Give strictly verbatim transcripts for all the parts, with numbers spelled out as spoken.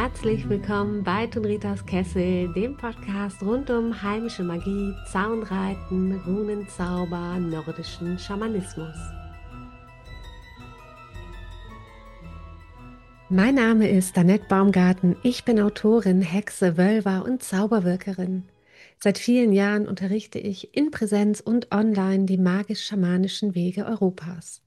Herzlich willkommen bei Tunritas Kessel, dem Podcast rund um heimische Magie, Zaunreiten, Runenzauber, nordischen Schamanismus. Mein Name ist Annette Baumgarten, ich bin Autorin, Hexe, Wölver und Zauberwirkerin. Seit vielen Jahren unterrichte ich in Präsenz und online die magisch-schamanischen Wege Europas.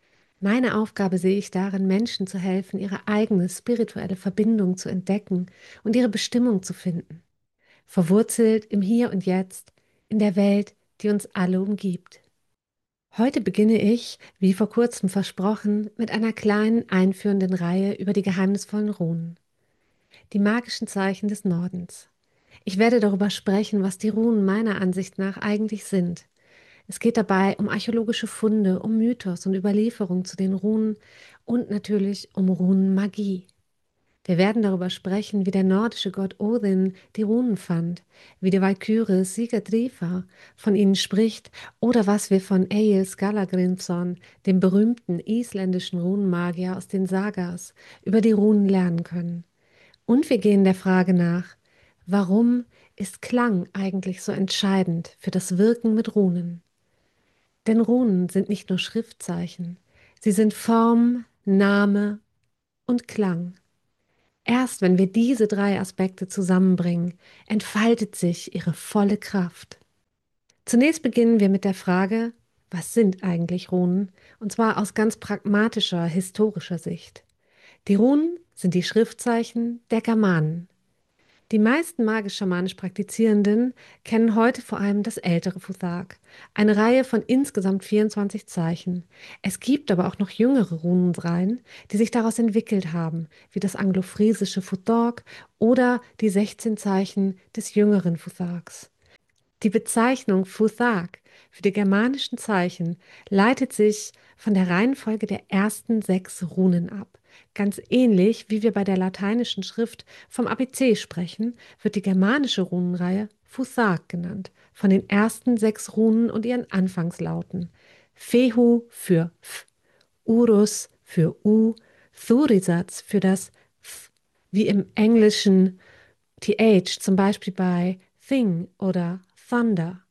Meine Aufgabe sehe ich darin, Menschen zu helfen, ihre eigene spirituelle Verbindung zu entdecken und ihre Bestimmung zu finden. Verwurzelt im Hier und Jetzt, in der Welt, die uns alle umgibt. Heute beginne ich, wie vor kurzem versprochen, mit einer kleinen einführenden Reihe über die geheimnisvollen Runen, die magischen Zeichen des Nordens. Ich werde darüber sprechen, was die Runen meiner Ansicht nach eigentlich sind. Es geht dabei um archäologische Funde, um Mythos und Überlieferung zu den Runen und natürlich um Runenmagie. Wir werden darüber sprechen, wie der nordische Gott Odin die Runen fand, wie die Walküre Sigurdrifa von ihnen spricht oder was wir von Egil Skallagrimsson, dem berühmten isländischen Runenmagier aus den Sagas, über die Runen lernen können. Und wir gehen der Frage nach, warum ist Klang eigentlich so entscheidend für das Wirken mit Runen? Denn Runen sind nicht nur Schriftzeichen, sie sind Form, Name und Klang. Erst wenn wir diese drei Aspekte zusammenbringen, entfaltet sich ihre volle Kraft. Zunächst beginnen wir mit der Frage, was sind eigentlich Runen? Und zwar aus ganz pragmatischer, historischer Sicht. Die Runen sind die Schriftzeichen der Germanen. Die meisten magisch-schamanisch Praktizierenden kennen heute vor allem das ältere Futhaq, eine Reihe von insgesamt vierundzwanzig Zeichen. Es gibt aber auch noch jüngere Runenreihen, die sich daraus entwickelt haben, wie das anglofriesische Futhorc oder die sechzehn Zeichen des jüngeren Futhaqs. Die Bezeichnung Futhaq für die germanischen Zeichen leitet sich von der Reihenfolge der ersten sechs Runen ab. Ganz ähnlich wie wir bei der lateinischen Schrift vom A B C sprechen, wird die germanische Runenreihe Futhaq genannt, von den ersten sechs Runen und ihren Anfangslauten. Fehu für F, Urus für U, Thurisatz für das F, wie im Englischen T H, zum Beispiel bei Thing oder Thunder.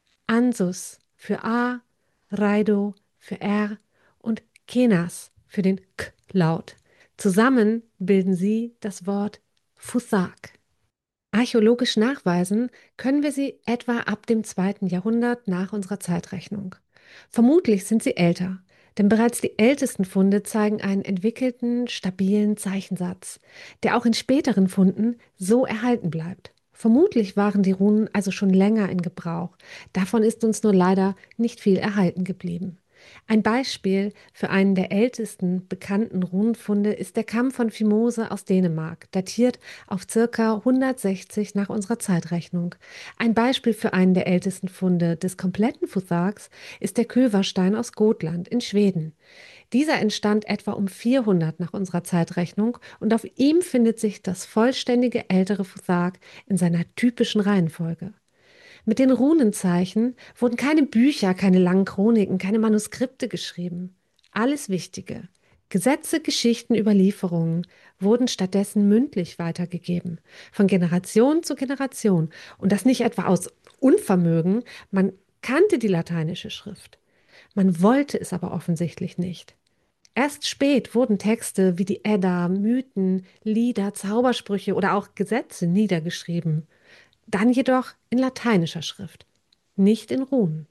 Ansus für A, Raido für R und Kenas für den K-Laut. Zusammen bilden sie das Wort Futhaq. Archäologisch nachweisen können wir sie etwa ab dem zweiten Jahrhundert nach unserer Zeitrechnung. Vermutlich sind sie älter, denn bereits die ältesten Funde zeigen einen entwickelten, stabilen Zeichensatz, der auch in späteren Funden so erhalten bleibt. Vermutlich waren die Runen also schon länger in Gebrauch. Davon ist uns nur leider nicht viel erhalten geblieben. Ein Beispiel für einen der ältesten bekannten Runenfunde ist der Kamm von Fimose aus Dänemark, datiert auf ca. hundertsechzig nach unserer Zeitrechnung. Ein Beispiel für einen der ältesten Funde des kompletten Futhaqs ist der Köverstein aus Gotland in Schweden. Dieser entstand etwa um vierhundert nach unserer Zeitrechnung und auf ihm findet sich das vollständige ältere Futhaq in seiner typischen Reihenfolge. Mit den Runenzeichen wurden keine Bücher, keine langen Chroniken, keine Manuskripte geschrieben. Alles Wichtige, Gesetze, Geschichten, Überlieferungen wurden stattdessen mündlich weitergegeben, von Generation zu Generation. Und das nicht etwa aus Unvermögen, man kannte die lateinische Schrift. Man wollte es aber offensichtlich nicht. Erst spät wurden Texte wie die Edda, Mythen, Lieder, Zaubersprüche oder auch Gesetze niedergeschrieben. Dann jedoch in lateinischer Schrift, nicht in Runen.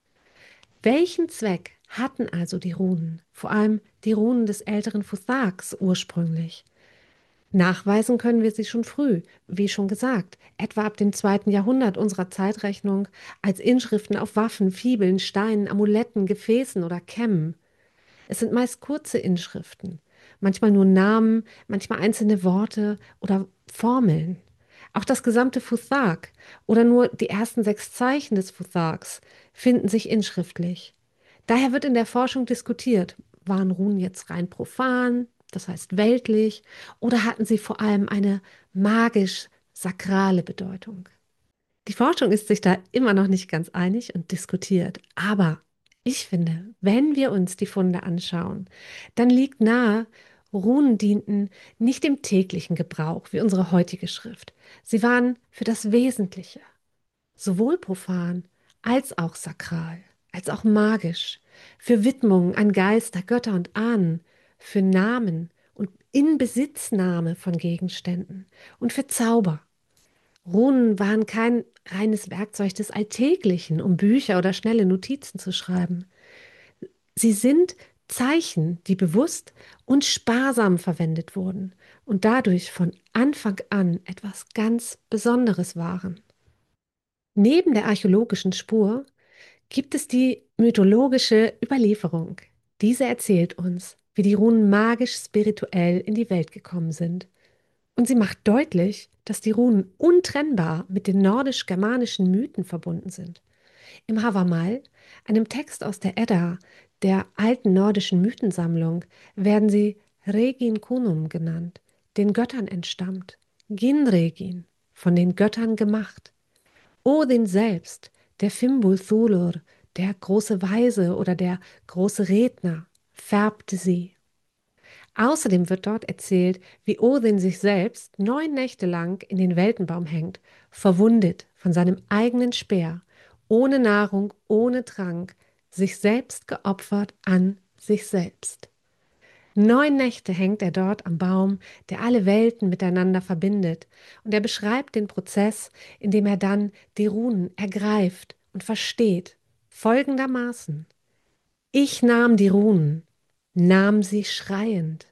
Welchen Zweck hatten also die Runen, vor allem die Runen des älteren Futhaqs ursprünglich? Nachweisen können wir sie schon früh, wie schon gesagt, etwa ab dem zweiten Jahrhundert unserer Zeitrechnung, als Inschriften auf Waffen, Fibeln, Steinen, Amuletten, Gefäßen oder Kämmen. Es sind meist kurze Inschriften, manchmal nur Namen, manchmal einzelne Worte oder Formeln. Auch das gesamte Futhaq oder nur die ersten sechs Zeichen des Futhaqs finden sich inschriftlich. Daher wird in der Forschung diskutiert, waren Runen jetzt rein profan, das heißt weltlich, oder hatten sie vor allem eine magisch-sakrale Bedeutung? Die Forschung ist sich da immer noch nicht ganz einig und diskutiert, aber ich finde, wenn wir uns die Funde anschauen, dann liegt nahe, Runen dienten nicht dem täglichen Gebrauch wie unsere heutige Schrift. Sie waren für das Wesentliche, sowohl profan als auch sakral, als auch magisch, für Widmungen an Geister, Götter und Ahnen, für Namen und Inbesitznahme von Gegenständen und für Zauber. Runen waren kein reines Werkzeug des Alltäglichen, um Bücher oder schnelle Notizen zu schreiben. Sie sind Zeichen, die bewusst und sparsam verwendet wurden und dadurch von Anfang an etwas ganz Besonderes waren. Neben der archäologischen Spur gibt es die mythologische Überlieferung. Diese erzählt uns, wie die Runen magisch-spirituell in die Welt gekommen sind. Und sie macht deutlich, dass die Runen untrennbar mit den nordisch-germanischen Mythen verbunden sind. Im Havamal, einem Text aus der Edda, der alten nordischen Mythensammlung, werden sie Regin Kunum genannt, den Göttern entstammt, Ginregin, von den Göttern gemacht. Odin selbst, der Fimbulthulur, der große Weise oder der große Redner, färbte sie. Außerdem wird dort erzählt, wie Odin sich selbst neun Nächte lang in den Weltenbaum hängt, verwundet von seinem eigenen Speer, ohne Nahrung, ohne Trank, sich selbst geopfert an sich selbst. Neun Nächte hängt er dort am Baum, der alle Welten miteinander verbindet, und er beschreibt den Prozess, in dem er dann die Runen ergreift und versteht, folgendermaßen: Ich nahm die Runen, nahm sie schreiend.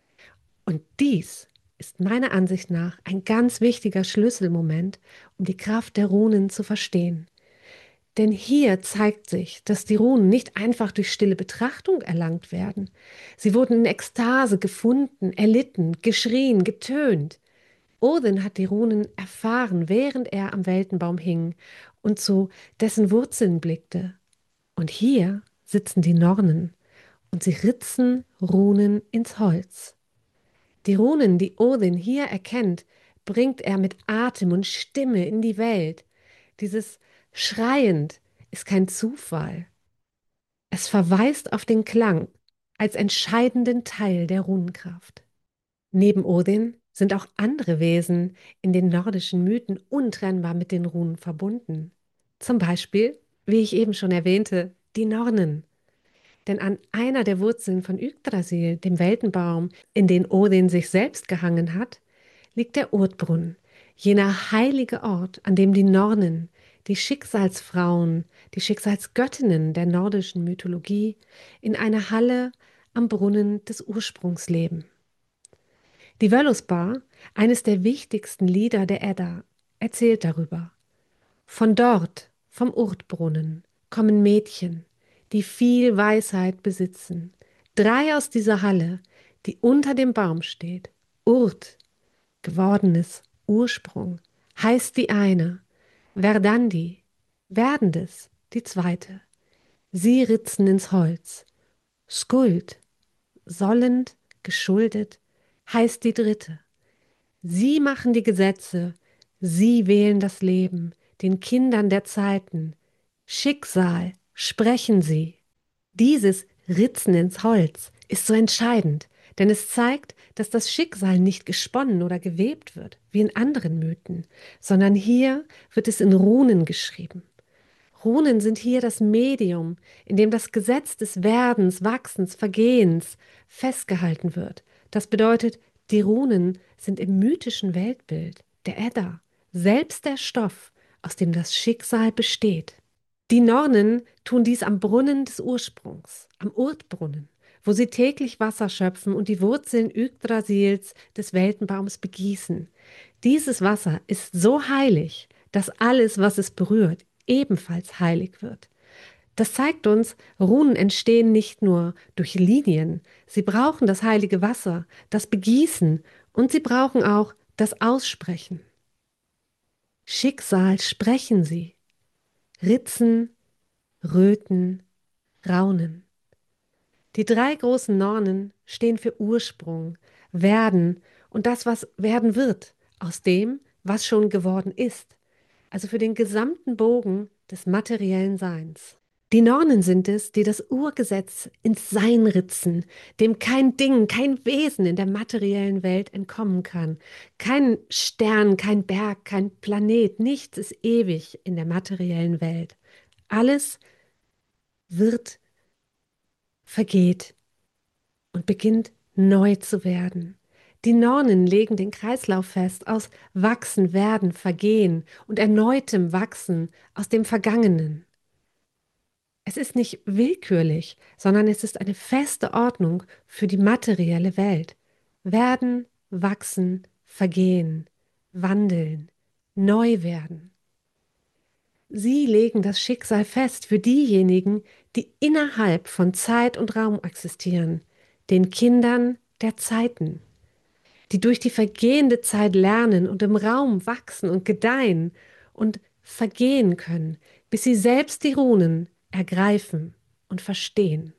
Und dies ist meiner Ansicht nach ein ganz wichtiger Schlüsselmoment, um die Kraft der Runen zu verstehen. Denn hier zeigt sich, dass die Runen nicht einfach durch stille Betrachtung erlangt werden. Sie wurden in Ekstase gefunden, erlitten, geschrien, getönt. Odin hat die Runen erfahren, während er am Weltenbaum hing und zu dessen Wurzeln blickte. Und hier sitzen die Nornen und sie ritzen Runen ins Holz. Die Runen, die Odin hier erkennt, bringt er mit Atem und Stimme in die Welt. Dieses Schreiend ist kein Zufall. Es verweist auf den Klang als entscheidenden Teil der Runenkraft. Neben Odin sind auch andere Wesen in den nordischen Mythen untrennbar mit den Runen verbunden. Zum Beispiel, wie ich eben schon erwähnte, die Nornen. Denn an einer der Wurzeln von Yggdrasil, dem Weltenbaum, in den Odin sich selbst gehangen hat, liegt der Urdbrunn, jener heilige Ort, an dem die Nornen, die Schicksalsfrauen, die Schicksalsgöttinnen der nordischen Mythologie, in einer Halle am Brunnen des Ursprungs leben. Die Völuspá, eines der wichtigsten Lieder der Edda, erzählt darüber. Von dort, vom Urdbrunnen, kommen Mädchen, die viel Weisheit besitzen. Drei aus dieser Halle, die unter dem Baum steht. Urd, gewordenes Ursprung, heißt die eine. Verdandi, werdendes, die zweite. Sie ritzen ins Holz. Skuld, sollend, geschuldet, heißt die dritte. Sie machen die Gesetze, sie wählen das Leben, den Kindern der Zeiten. Schicksal, sprechen sie. Dieses Ritzen ins Holz ist so entscheidend, denn es zeigt, dass das Schicksal nicht gesponnen oder gewebt wird, wie in anderen Mythen, sondern hier wird es in Runen geschrieben. Runen sind hier das Medium, in dem das Gesetz des Werdens, Wachsens, Vergehens festgehalten wird. Das bedeutet, die Runen sind im mythischen Weltbild der Edda selbst der Stoff, aus dem das Schicksal besteht. Die Nornen tun dies am Brunnen des Ursprungs, am Urdbrunnen, wo sie täglich Wasser schöpfen und die Wurzeln Yggdrasils des Weltenbaums begießen. Dieses Wasser ist so heilig, dass alles, was es berührt, ebenfalls heilig wird. Das zeigt uns, Runen entstehen nicht nur durch Linien, sie brauchen das heilige Wasser, das Begießen und sie brauchen auch das Aussprechen. Schicksal sprechen sie, ritzen, röten, raunen. Die drei großen Nornen stehen für Ursprung, Werden und das, was werden wird, aus dem, was schon geworden ist, also für den gesamten Bogen des materiellen Seins. Die Nornen sind es, die das Urgesetz ins Sein ritzen, dem kein Ding, kein Wesen in der materiellen Welt entkommen kann. Kein Stern, kein Berg, kein Planet, nichts ist ewig in der materiellen Welt. Alles wird, vergeht und beginnt neu zu werden. Die Nornen legen den Kreislauf fest aus Wachsen, Werden, Vergehen und erneutem Wachsen aus dem Vergangenen. Es ist nicht willkürlich, sondern es ist eine feste Ordnung für die materielle Welt. Werden, wachsen, vergehen, wandeln, neu werden. Sie legen das Schicksal fest für diejenigen, die innerhalb von Zeit und Raum existieren, den Kindern der Zeiten, die durch die vergehende Zeit lernen und im Raum wachsen und gedeihen und vergehen können, bis sie selbst die Runen ergreifen und verstehen.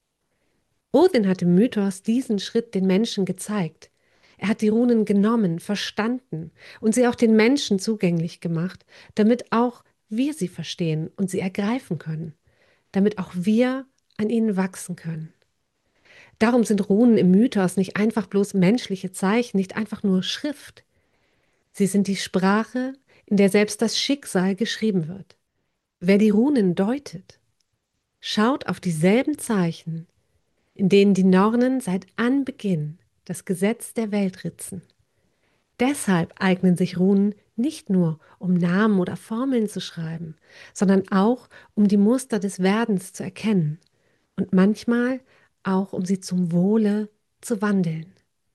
Odin hat im Mythos diesen Schritt den Menschen gezeigt. Er hat die Runen genommen, verstanden und sie auch den Menschen zugänglich gemacht, damit auch wir sie verstehen und sie ergreifen können, damit auch wir an ihnen wachsen können. Darum sind Runen im Mythos nicht einfach bloß menschliche Zeichen, nicht einfach nur Schrift. Sie sind die Sprache, in der selbst das Schicksal geschrieben wird. Wer die Runen deutet, schaut auf dieselben Zeichen, in denen die Nornen seit Anbeginn das Gesetz der Welt ritzen. Deshalb eignen sich Runen nicht nur, um Namen oder Formeln zu schreiben, sondern auch, um die Muster des Werdens zu erkennen und manchmal auch, um sie zum Wohle zu wandeln.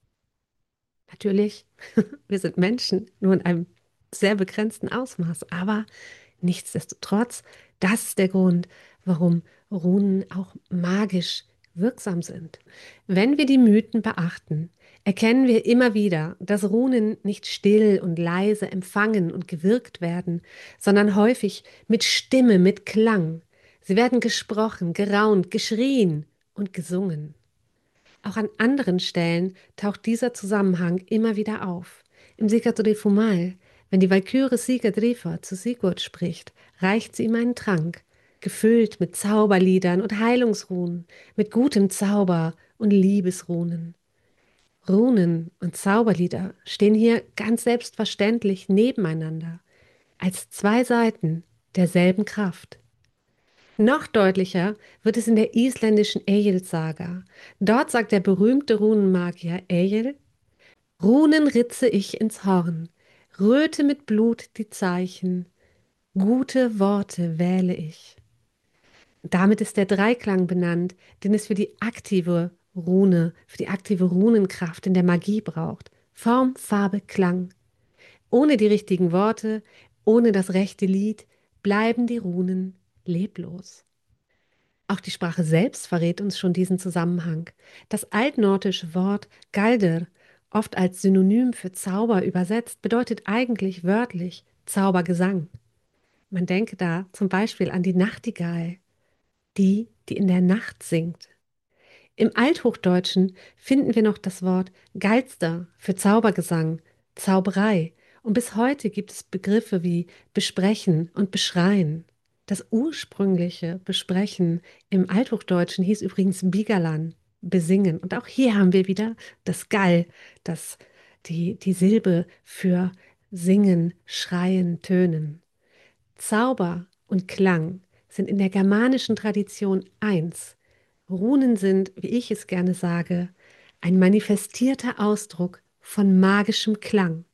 Natürlich, wir sind Menschen, nur in einem sehr begrenzten Ausmaß, aber nichtsdestotrotz, das ist der Grund, warum Runen auch magisch wirksam sind. Wenn wir die Mythen beachten, erkennen wir immer wieder, dass Runen nicht still und leise empfangen und gewirkt werden, sondern häufig mit Stimme, mit Klang. Sie werden gesprochen, geraunt, geschrien und gesungen. Auch an anderen Stellen taucht dieser Zusammenhang immer wieder auf. Im Sigurd-Rifumal, wenn die Walküre Sigurdrifa zu Sigurd spricht, reicht sie ihm einen Trank, gefüllt mit Zauberliedern und Heilungsrunen, mit gutem Zauber und Liebesrunen. Runen und Zauberlieder stehen hier ganz selbstverständlich nebeneinander, als zwei Seiten derselben Kraft. Noch deutlicher wird es in der isländischen Egil-Saga. Dort sagt der berühmte Runenmagier Egil: Runen ritze ich ins Horn, röte mit Blut die Zeichen, gute Worte wähle ich. Damit ist der Dreiklang benannt, den es für die aktive Rune, für die aktive Runenkraft in der Magie braucht. Form, Farbe, Klang. Ohne die richtigen Worte, ohne das rechte Lied bleiben die Runen leblos. Auch die Sprache selbst verrät uns schon diesen Zusammenhang. Das altnordische Wort Galder, oft als Synonym für Zauber übersetzt, bedeutet eigentlich wörtlich Zaubergesang. Man denke da zum Beispiel an die Nachtigall, die, die in der Nacht singt. Im Althochdeutschen finden wir noch das Wort Galster für Zaubergesang, Zauberei, und bis heute gibt es Begriffe wie besprechen und beschreien. Das ursprüngliche Besprechen im Althochdeutschen hieß übrigens Bigalan, besingen. Und auch hier haben wir wieder das Gall, das, die, die Silbe für singen, schreien, tönen. Zauber und Klang sind in der germanischen Tradition eins. Runen sind, wie ich es gerne sage, ein manifestierter Ausdruck von magischem Klang.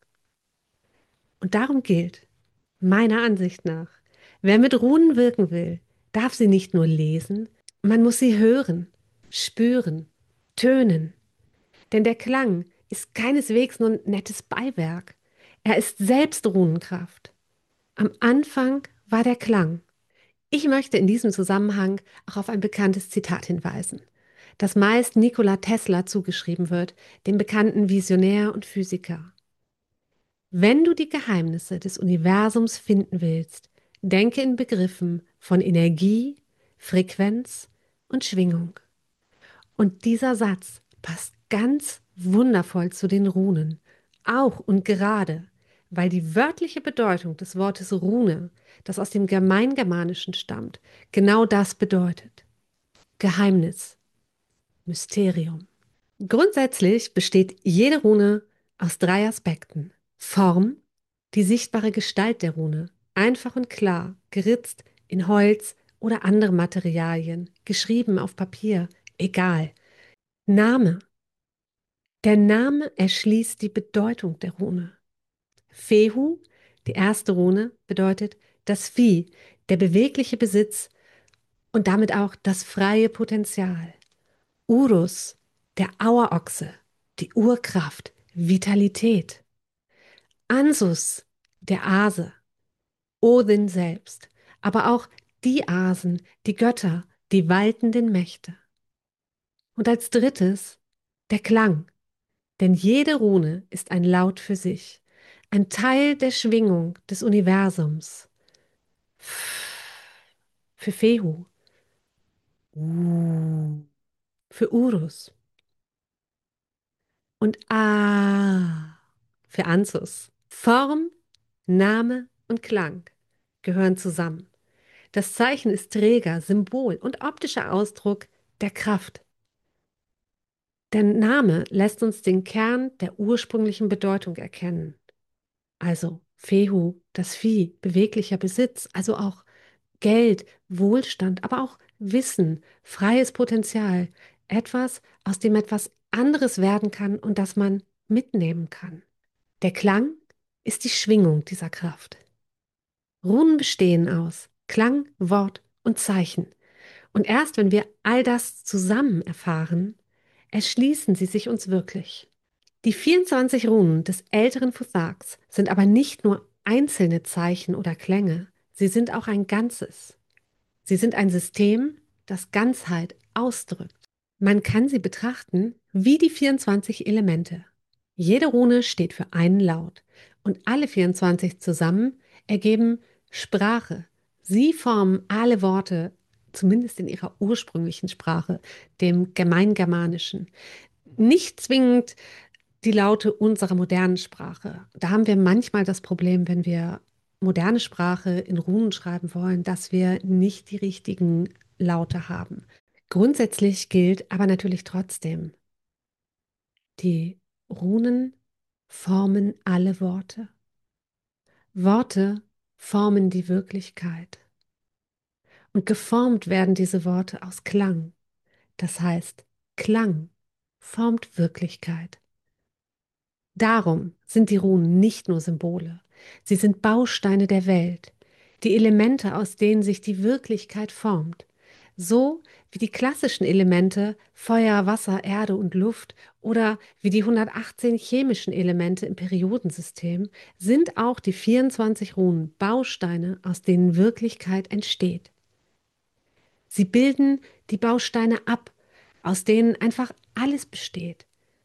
Und darum gilt, meiner Ansicht nach, wer mit Runen wirken will, darf sie nicht nur lesen, man muss sie hören, spüren, tönen. Denn der Klang ist keineswegs nur ein nettes Beiwerk. Er ist selbst Runenkraft. Am Anfang war der Klang. Ich möchte in diesem Zusammenhang auch auf ein bekanntes Zitat hinweisen, das meist Nikola Tesla zugeschrieben wird, dem bekannten Visionär und Physiker. Wenn du die Geheimnisse des Universums finden willst, denke in Begriffen von Energie, Frequenz und Schwingung. Und dieser Satz passt ganz wundervoll zu den Runen, auch und gerade, weil die wörtliche Bedeutung des Wortes Rune, das aus dem Gemeingermanischen stammt, genau das bedeutet. Geheimnis, Mysterium. Grundsätzlich besteht jede Rune aus drei Aspekten. Form, die sichtbare Gestalt der Rune, einfach und klar, geritzt in Holz oder andere Materialien, geschrieben auf Papier, egal. Name. Der Name erschließt die Bedeutung der Rune. Fehu, die erste Rune, bedeutet das Vieh, der bewegliche Besitz und damit auch das freie Potenzial. Urus, der Auerochse, die Urkraft, Vitalität. Ansus, der Ase, Odin selbst, aber auch die Asen, die Götter, die waltenden Mächte. Und als drittes der Klang, denn jede Rune ist ein Laut für sich, ein Teil der Schwingung des Universums. Für Fehu, Uh. Für Urus und A für Anzus. Form, Name und Klang gehören zusammen. Das Zeichen ist Träger, Symbol und optischer Ausdruck der Kraft. Der Name lässt uns den Kern der ursprünglichen Bedeutung erkennen. Also Fehu, das Vieh, beweglicher Besitz, also auch Geld, Wohlstand, aber auch Wissen, freies Potenzial, etwas, aus dem etwas anderes werden kann und das man mitnehmen kann. Der Klang ist die Schwingung dieser Kraft. Runen bestehen aus Klang, Wort und Zeichen. Und erst wenn wir all das zusammen erfahren, erschließen sie sich uns wirklich. Die vierundzwanzig Runen des älteren Phthaks sind aber nicht nur einzelne Zeichen oder Klänge, sie sind auch ein Ganzes. Sie sind ein System, das Ganzheit ausdrückt. Man kann sie betrachten wie die vierundzwanzig Elemente. Jede Rune steht für einen Laut und alle vierundzwanzig zusammen ergeben Sprache. Sie formen alle Worte, zumindest in ihrer ursprünglichen Sprache, dem Gemeingermanischen. Nicht zwingend die Laute unserer modernen Sprache. Da haben wir manchmal das Problem, wenn wir moderne Sprache in Runen schreiben wollen, dass wir nicht die richtigen Laute haben. Grundsätzlich gilt aber natürlich trotzdem, die Runen formen alle Worte. Worte formen die Wirklichkeit. Und geformt werden diese Worte aus Klang. Das heißt, Klang formt Wirklichkeit. Darum sind die Runen nicht nur Symbole, sie sind Bausteine der Welt, die Elemente, aus denen sich die Wirklichkeit formt. So wie die klassischen Elemente Feuer, Wasser, Erde und Luft oder wie die hundertachtzehn chemischen Elemente im Periodensystem sind auch die vierundzwanzig Runen Bausteine, aus denen Wirklichkeit entsteht. Sie bilden die Bausteine ab, aus denen einfach alles besteht.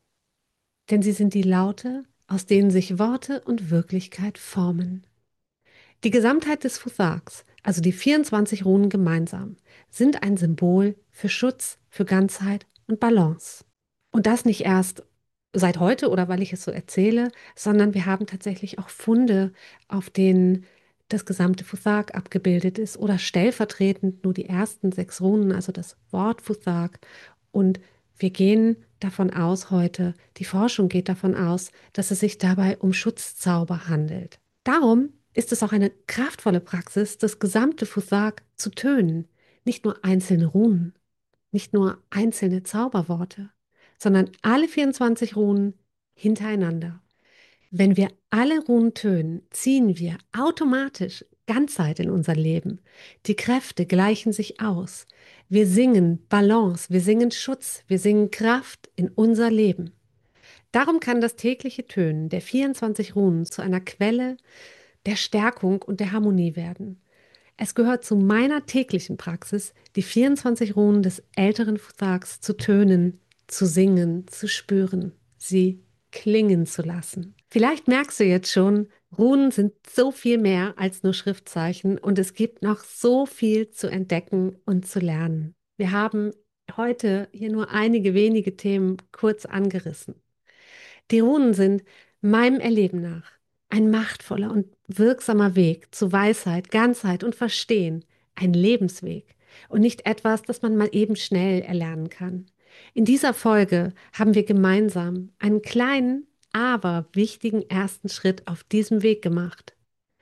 Denn sie sind die Laute, aus denen sich Worte und Wirklichkeit formen. Die Gesamtheit des Phthaks, also die vierundzwanzig Runen gemeinsam, sind ein Symbol für Schutz, für Ganzheit und Balance. Und das nicht erst seit heute oder weil ich es so erzähle, sondern wir haben tatsächlich auch Funde, auf denen das gesamte Phthak abgebildet ist oder stellvertretend nur die ersten sechs Runen, also das Wort Phthak. Und wir gehen davon aus heute, die Forschung geht davon aus, dass es sich dabei um Schutzzauber handelt. Darum ist es auch eine kraftvolle Praxis, das gesamte Phthak zu tönen, nicht nur einzelne Runen, nicht nur einzelne Zauberworte, sondern alle vierundzwanzig Runen hintereinander. Wenn wir alle Runen tönen, ziehen wir automatisch Ganzheit in unser Leben. Die Kräfte gleichen sich aus. Wir singen Balance, wir singen Schutz, wir singen Kraft in unser Leben. Darum kann das tägliche Tönen der vierundzwanzig Runen zu einer Quelle der Stärkung und der Harmonie werden. Es gehört zu meiner täglichen Praxis, die vierundzwanzig Runen des älteren Phthaks zu tönen, zu singen, zu spüren, sie klingen zu lassen. Vielleicht merkst du jetzt schon, Runen sind so viel mehr als nur Schriftzeichen und es gibt noch so viel zu entdecken und zu lernen. Wir haben heute hier nur einige wenige Themen kurz angerissen. Die Runen sind meinem Erleben nach Ein machtvoller und wirksamer Weg zu Weisheit, Ganzheit und Verstehen. Ein Lebensweg und nicht etwas, das man mal eben schnell erlernen kann. In dieser Folge haben wir gemeinsam einen kleinen, aber wichtigen ersten Schritt auf diesem Weg gemacht.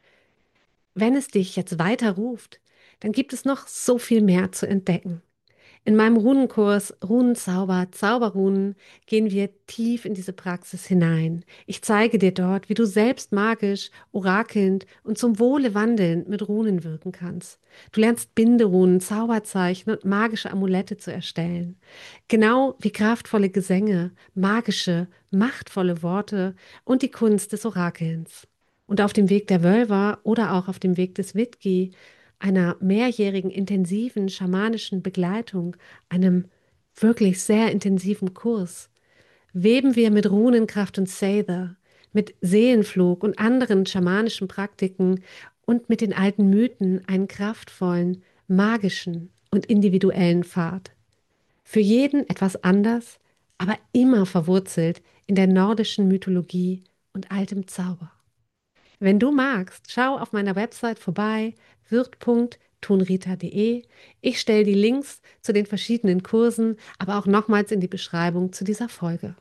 Wenn es dich jetzt weiter ruft, dann gibt es noch so viel mehr zu entdecken. In meinem Runenkurs Runenzauber, Zauberrunen gehen wir tief in diese Praxis hinein. Ich zeige dir dort, wie du selbst magisch, orakelnd und zum Wohle wandelnd mit Runen wirken kannst. Du lernst Binderunen, Zauberzeichen und magische Amulette zu erstellen. Genau wie kraftvolle Gesänge, magische, machtvolle Worte und die Kunst des Orakelns. Und auf dem Weg der Wölver oder auch auf dem Weg des Wittgi, einer mehrjährigen intensiven schamanischen Begleitung, einem wirklich sehr intensiven Kurs, weben wir mit Runenkraft und Seither, mit Seelenflug und anderen schamanischen Praktiken und mit den alten Mythen einen kraftvollen, magischen und individuellen Pfad. Für jeden etwas anders, aber immer verwurzelt in der nordischen Mythologie und altem Zauber. Wenn du magst, schau auf meiner Website vorbei, wirt punkt tunrita punkt de. Ich stelle die Links zu den verschiedenen Kursen, aber auch nochmals in die Beschreibung zu dieser Folge.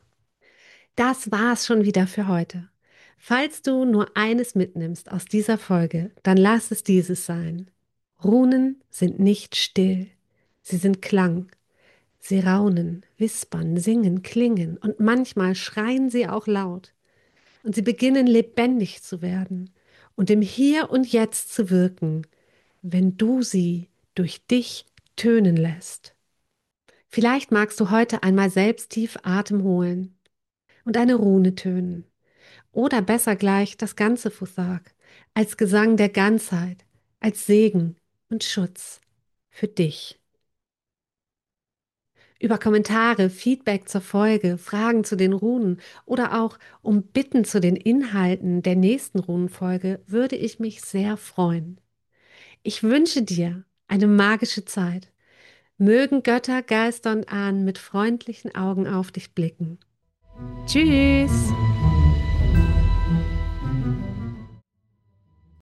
Das war's schon wieder für heute. Falls du nur eines mitnimmst aus dieser Folge, dann lass es dieses sein. Runen sind nicht still. Sie sind Klang. Sie raunen, wispern, singen, klingen und manchmal schreien sie auch laut. Und sie beginnen lebendig zu werden und im Hier und Jetzt zu wirken, wenn du sie durch dich tönen lässt. Vielleicht magst du heute einmal selbst tief Atem holen und eine Rune tönen. Oder besser gleich das ganze Fusag als Gesang der Ganzheit, als Segen und Schutz für dich. Über Kommentare, Feedback zur Folge, Fragen zu den Runen oder auch um Bitten zu den Inhalten der nächsten Runenfolge würde ich mich sehr freuen. Ich wünsche dir eine magische Zeit. Mögen Götter, Geister und Ahnen mit freundlichen Augen auf dich blicken. Tschüss!